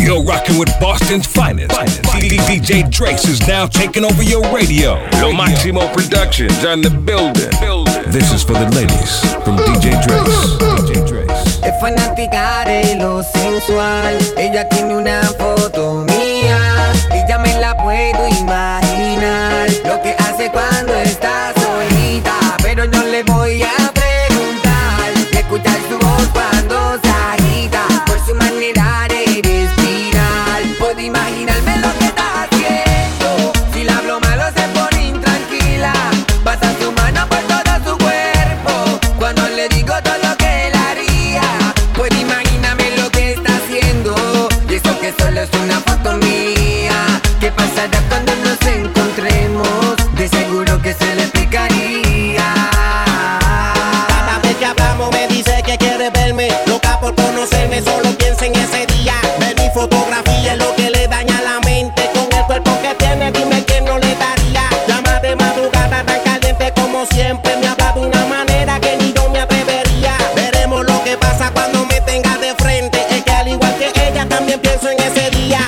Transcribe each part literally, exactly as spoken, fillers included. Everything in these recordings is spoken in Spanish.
You're rocking with Boston's finest. D J Drace is now taking over your radio. Lo Máximo Productions on the building. This is for the ladies from D J Drace. D J Drace. Es fanática de lo sensual. Ella tiene una foto mía y ya me la puedo imaginar. Lo que hace cuando está solita, pero no le voy a preguntar. Y escuchar su voz cuando se agita por su manera de respirar. Puedo imaginarme lo que está haciendo. Si la hablo malo se pone intranquila. Pasa su mano por todo su cuerpo cuando le digo todo lo que él haría. Puedo imaginarme lo que está haciendo. Y eso que solo es una foto mía. ¿Qué pasará cuando nos encontremos? De seguro que se le explicaría. Cada vez que hablamos me dice que quiere verme. Loca por conocerme, solo piensa en ese día. Ver mi fotografía es lo que le daña la mente. Con el cuerpo que tiene, dime que no le daría. Llama de madrugada tan caliente como siempre. Me habla de una manera que ni yo me atrevería. Veremos lo que pasa cuando me tenga de frente. Es que al igual que ella también pienso en ese día.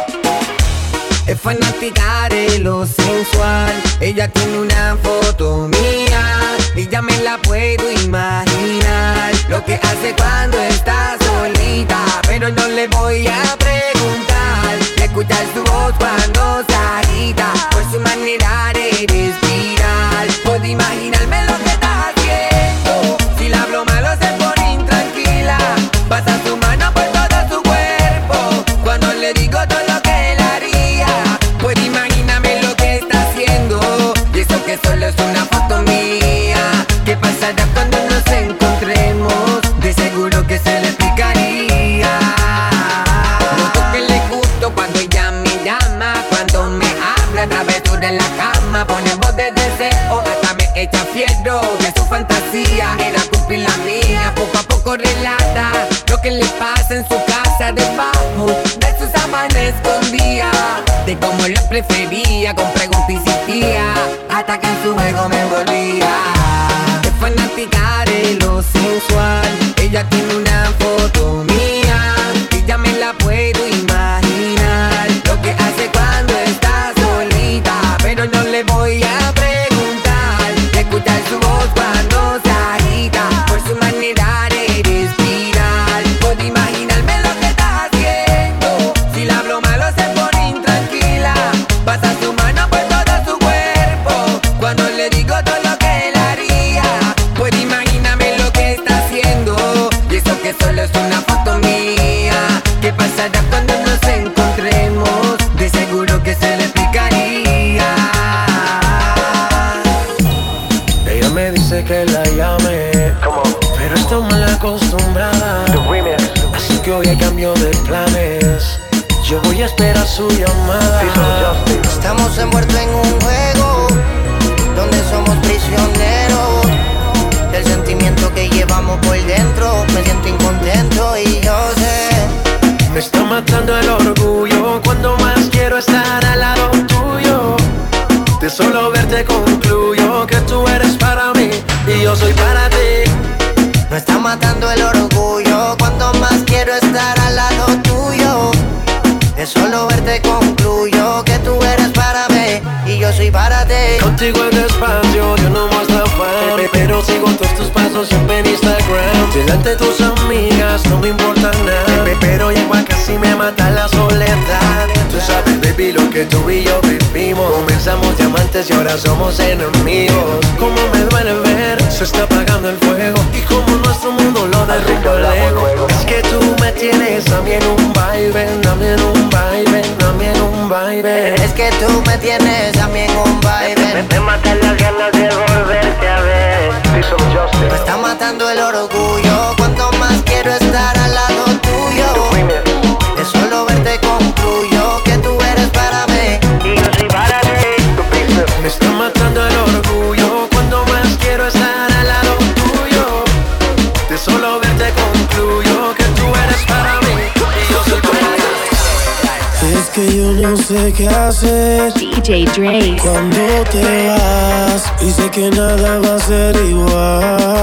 Es fanática de lo sensual. Ella tiene una foto mía y ya me la puedo imaginar. Lo que hace cuando está solita, pero no le voy a preguntar. Y escuchar su voz cuando se agita por su manera de respirar. Puedo imaginarme lo que está haciendo. Si la hablo malo se pone intranquila. Pasa su mano por todo su cuerpo cuando le digo todo lo que él haría. Puedo imaginarme lo que está haciendo. Y eso que solo es una foto mía. ¿Qué pasará cuando nos encontremos? De seguro que se le explicaría. Noto que le gusto cuando ella me llama, cuando me habla a través de la cama. Pone voz de deseo, hasta me echa fierro. De su fantasía era cumplir la mía. Poco a poco relata lo que le pasa en su casa, debajo de su sábana escondía. De cómo lo prefería, con preguntas insistía, hasta que en su juego me envolvía. Es fanática de lo sensual. Ella tiene una foto mía y ya me la puedo imaginar. Lo que hace cuando está solita, pero no le voy a preguntar. Escuchar su voz cuando se agita por su manera de respirar. Puedo imaginarme lo que está haciendo. Si la hablo malo se pone intranquila. Pasa su mano por todo su cuerpo cuando le digo todo lo que él haría. Puedo imaginarme lo que está haciendo. Y eso que solo es una foto mía. ¿Qué pasará cuando nos encontremos? De seguro que se le explicaría. Ella me dice que la llame, pero está mal acostumbrada. Así que hoy hay cambio de planes. Yo voy a esperar su llamada. Estamos envueltos en un juego donde somos prisioneros del sentimiento que llevamos por dentro. Me siento incontento y yo sé. Me está matando el orgullo cuando más quiero estar al lado tuyo. De solo verte concluyo que tú eres para mí y yo soy para ti. Me está matando el orgullo cuando más quiero estar al lado tuyo. De solo verte concluyo que tú eres para mí y yo soy para ti. Contigo en despacio yo no muestro afán, pero sigo todos tus pasos siempre en Instagram. Delante de tus amigas no me importa nada, pero llego a casi me mata la soledad. Tú sabes, baby, lo que tú y yo vivimos. Comenzamos diamantes y ahora somos enemigos. Como me duele ver, se está apagando el fuego y como nuestro mundo lo derrumba luego. Es que tú me tienes a mí en un baile, a mí en un baile, a mí en un baile. Es que tú me tienes a mí en un baile. Me, me matan las ganas de volverte a ver. Me está matando el orgullo cuanto más quiero estar al lado tuyo. De solo verte concluyo que tú eres para mí y yo soy para ti. Me está matando el orgullo cuando más quiero estar al lado tuyo. De solo verte concluyo que tú eres para mí y yo soy para ti. Es que yo no sé qué hacer D J Drace cuando te vas y sé que nada va a ser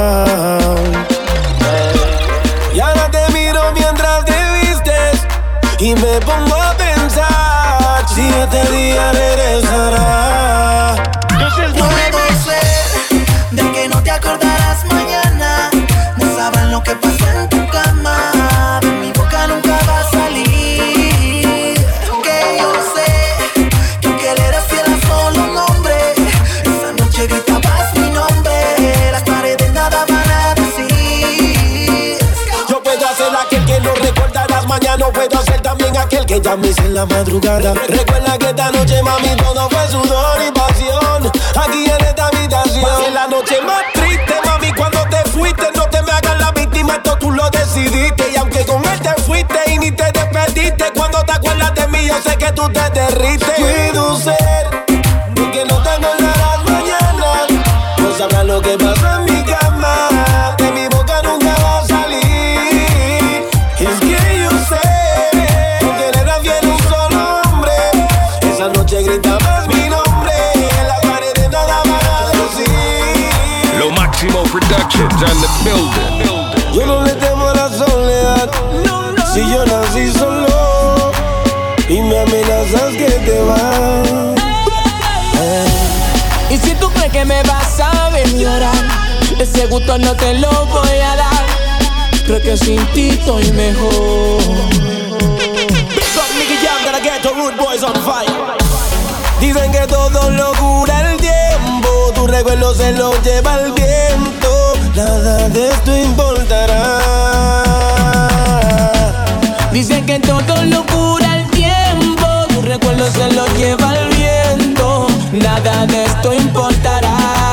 igual. Y ahora te miro mientras te vistes y me pongo a pensar si este día regresará. No puedo ser de que no te acordarás mañana. No sabrán lo que pasó en tu cama. De mi boca nunca va a salir. Que yo sé que querer fiel a solo un hombre. Esa noche gritabas mi nombre. Las paredes nada van a decir. Yo puedo hacer aquel que no recordarás mañana. Puedo hacer también aquel que llames en la madrugada. Recuerda que esta noche, mami, todo fue sudor y pasión. Aquí en esta habitación. Pasé la noche más triste, mami, cuando te fuiste. No te me hagas la víctima, esto tú lo decidiste. Y aunque con él te fuiste y ni te despediste, cuando te acuerdas de mí, yo sé que tú te derrites. Puedo ser y que no te acordarás mañana. No sabrás lo que pasa en mi cama. De mi boca nunca va a salir. Es que yo sé que eres fiel a un solo hombre. Esa noche gritabas mi nombre. Las paredes nada van a decir. Lo Máximo Productions on the building. Yo no le temo a la soledad. No, no. Si yo nací solo y me amenazas que te vas. Eh. Y si tú crees que me vas a ver llorar, ese gusto no te lo voy a dar. Creo que sin ti estoy mejor. Big up Nicky Jam, gotta get the rude boys on fire. Dicen que todo lo cura el tiempo, tu recuerdo se lo lleva el viento. Nada de esto importará. Dicen que todo lo cura el tiempo, tu recuerdo se lo lleva el viento. Nada de esto importará.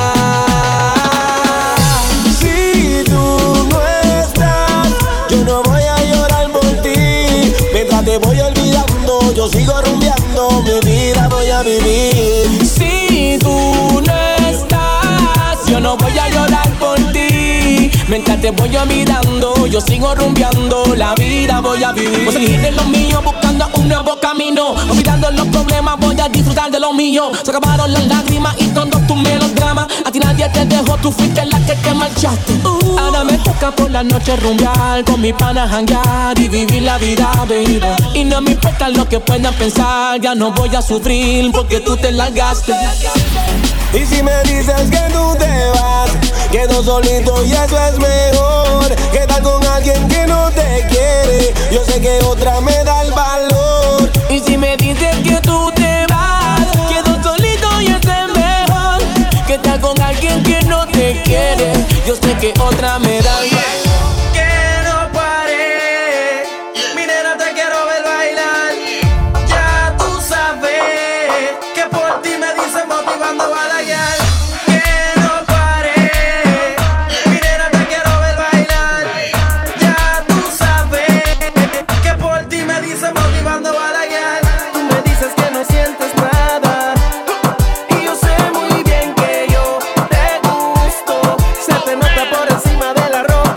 Si tú no estás, yo no voy a llorar por ti. Mientras te voy olvidando, yo sigo rumbeando, mi vida voy a vivir. Si tú no estás, yo no voy a llorar por ti. Mientras te voy olvidando, yo sigo rumbeando, la vida voy a vivir. Voy a seguir en lo mío, buscando un nuevo camino. Olvidando los problemas, voy a disfrutar de lo mío. Se acabaron las lágrimas y todos tus melodramas. A ti nadie te dejó, tú fuiste la que te marchaste. uh. Ahora me toca por la noche rumbear, con mi pana janguear y vivir la vida, baby. Y no me importa lo que puedan pensar, ya no voy a sufrir porque tú te largaste. Y si me dices que tú te vas, quedo solito y eso es mejor. Quedar con alguien que no te quiere, yo sé que otra me da el valor. Y si me dices que tú te vas, quedo solito y eso es mejor. Quedar con alguien que no te quiere, yo sé que otra me da el valor. Que no pare, mi nena te quiero ver bailar. Ya tú sabes que por ti me dicen motivando a la guiar. Que no pare, mi nena te quiero ver bailar. Ya tú sabes que por ti me dicen motivando a la guiar. Tú me dices que no sientes nada y yo sé muy bien que yo te gusto. Se te nota por encima de la ropa.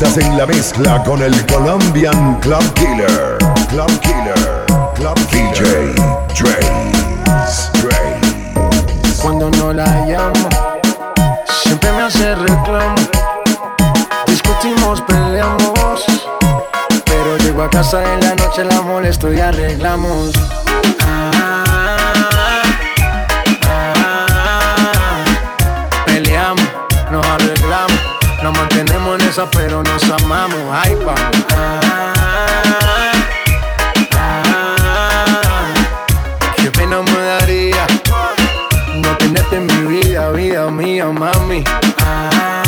Estás en la mezcla con el Colombian Club Killer. Club Killer. Club D J Trace. Trace. Cuando no la llamo, siempre me hace reclamo. Discutimos, peleamos, pero llego a casa en la noche, la molesto y arreglamos. Ah, ah, peleamos, nos arreglamos, nos mantenemos en esa, pero nos amamos. Ay, vamos. Ah, ah, qué pena me daría no tenerte en mi vida, vida mía, mami. Ah,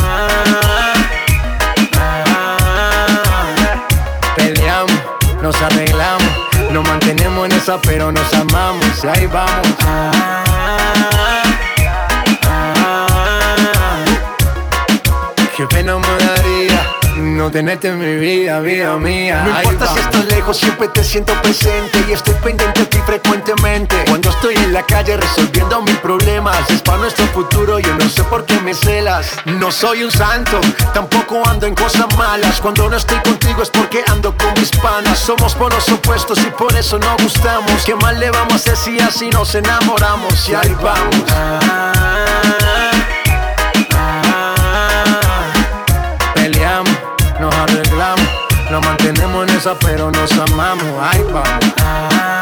nos arreglamos, nos mantenemos en esa, pero nos amamos. Y ahí vamos. Ah, ah, qué pena me daría no tenerte en mi vida, vida mía. No importa si estás lejos, siempre te siento presente y estoy pendiente de ti frecuentemente. Cuando estoy en la calle resolviendo mis problemas, es para nuestro futuro, yo no sé por qué me celas. No soy un santo, tampoco ando en cosas malas. Cuando no estoy contigo es porque ando con mis panas. Somos polos opuestos y por eso nos gustamos. ¿Qué mal le vamos a hacer si así nos enamoramos? Y ahí vamos. Ah, nos arreglamos, nos mantenemos en esa, pero nos amamos. Ay, vamos. Ah,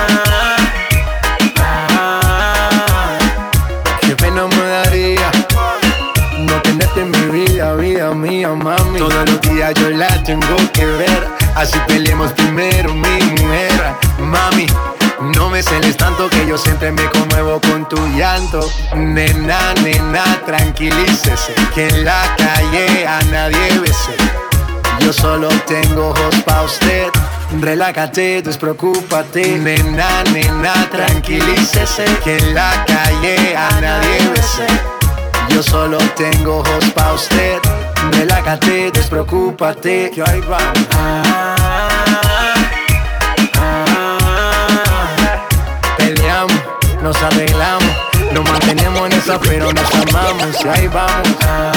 ah, qué pena me daría no tenerte en mi vida, vida mía, mami. Todos los días yo la tengo que ver, así peleemos primero, mi mujer. Mami, no me celes tanto que yo siempre me conmuevo con tu llanto. Nena, nena, tranquilícese, que en la calle a nadie bese. Yo solo tengo ojos pa' usted. Relájate, despreocúpate. Nena, nena, tranquilícese, que en la calle a nadie bese. Yo solo tengo ojos pa' usted. Relájate, despreocúpate, que ahí vamos. Ah, ah, peleamos, nos arreglamos, nos mantenemos en esa, pero nos amamos. Y ahí vamos. Ah,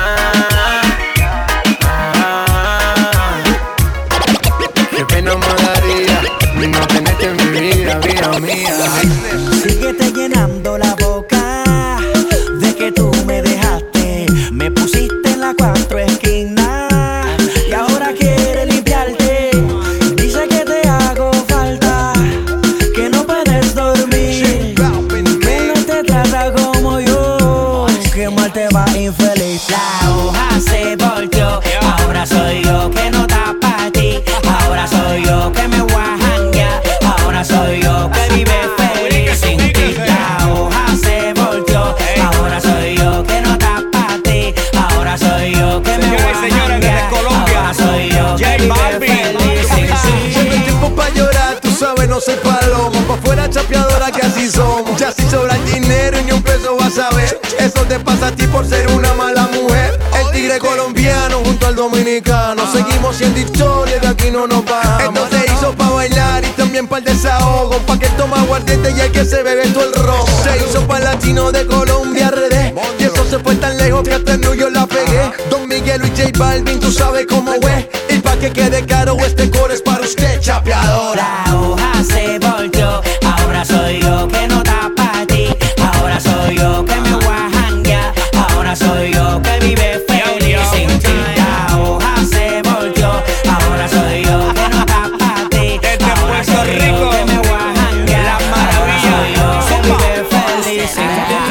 qué pena me daría no tenerte en mi vida, vida mía. Síguete llenando la boca de que tú me dejaste. Me pusiste en las cuatro esquinas y ahora quieres limpiarte. Dice que te hago falta, que no puedes dormir, que no te trata como yo, que mal te va infeliz. La hoja se volteó, ahora soy yo que no está para ti. Ahora soy yo que me voy a janguear. Ahora soy yo que vive feliz sin ti. La hoja se volteó. Ahora soy yo que no está para ti. Ahora soy yo que me voy a janguear. Ahora soy yo que vive feliz sin ti. Siempre tiempo pa' llorar, tú sabes, no soy palomo. Pa' fuera chapeadora que así somos. Ya si sobra el dinero y ni un peso vas a ver. Eso te pasa a ti por ser una mala mujer. El tigre colombiano junto al dominicano. Seguimos siendo historia, de aquí no nos bajamos. Esto se hizo pa' bailar y también pa' el desahogo. Pa' que toma aguardiente y el que se bebe todo el rojo. Se hizo pa' latino de Colombia R D. Y eso se fue tan lejos que hasta en New York la pegué. Don Miguel y J Balvin, tú sabes cómo es. Y pa' que quede caro, este coro es para usted, chapeadora. La hoja se volteó. Ahora soy yo que no está para ti. Ahora soy yo que me voy a janguear. Ahora soy yo que vive feliz sin ti. La hoja se volteó. Ahora soy yo que no está para ti. Ahora soy yo que me voy a janguear. Ahora soy yo que vive feliz sin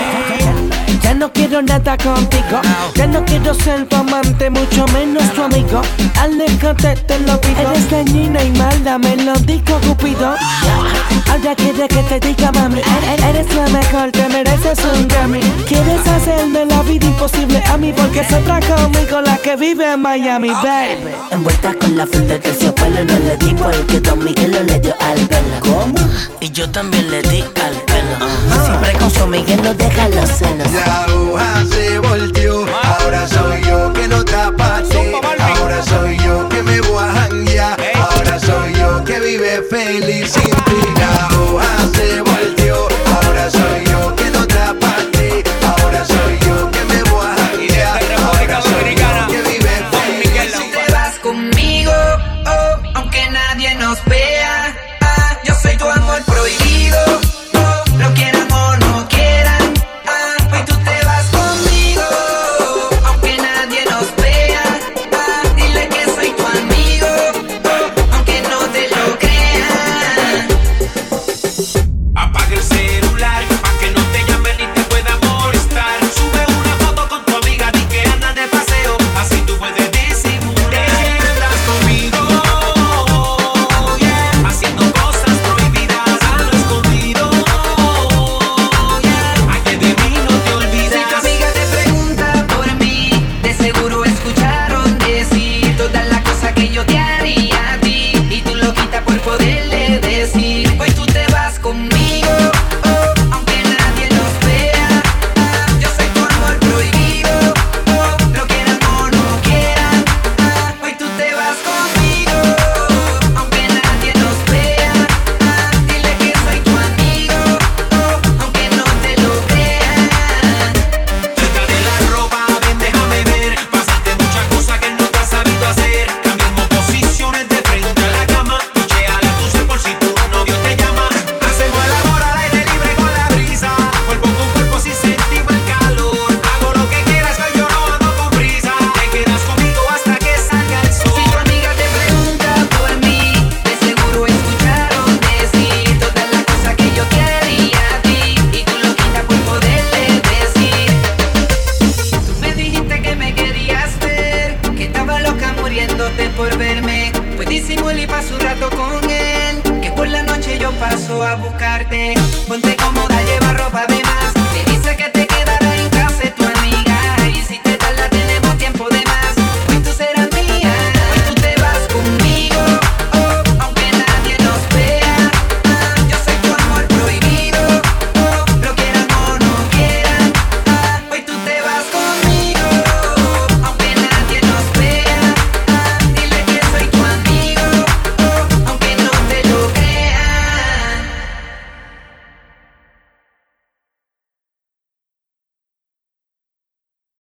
ti. Ya no quiero nada contigo, ya no quiero ser tu amante, mucho menos tu amigo. Aléjate, te lo pido. Eres dañina y mala, me lo dijo Cupido. Ahora quieres que te diga mami, eres la mejor, te mereces un Grammy. Quieres hacerme la vida imposible a mí porque es otra conmigo la que vive en Miami, baby. Envuelta con la frente de terciopelo, no le di porque Don Miguel lo le dio al pelo. ¿Cómo? Y yo también le di al pelo. uh-huh. Siempre con su Miguel no deja los celos. La hoja se volteó, ahora soy yo que no tapa ti. Ahora soy yo que me voy a janguear. Ahora soy yo que vive feliz sin ti. La hoja se volteó, ahora soy yo que no tapa ti. Ahora soy yo que me voy a janguear. Ahora soy yo que vive feliz sin ti. buscarte. Ponte cómoda, lleva ropa de más.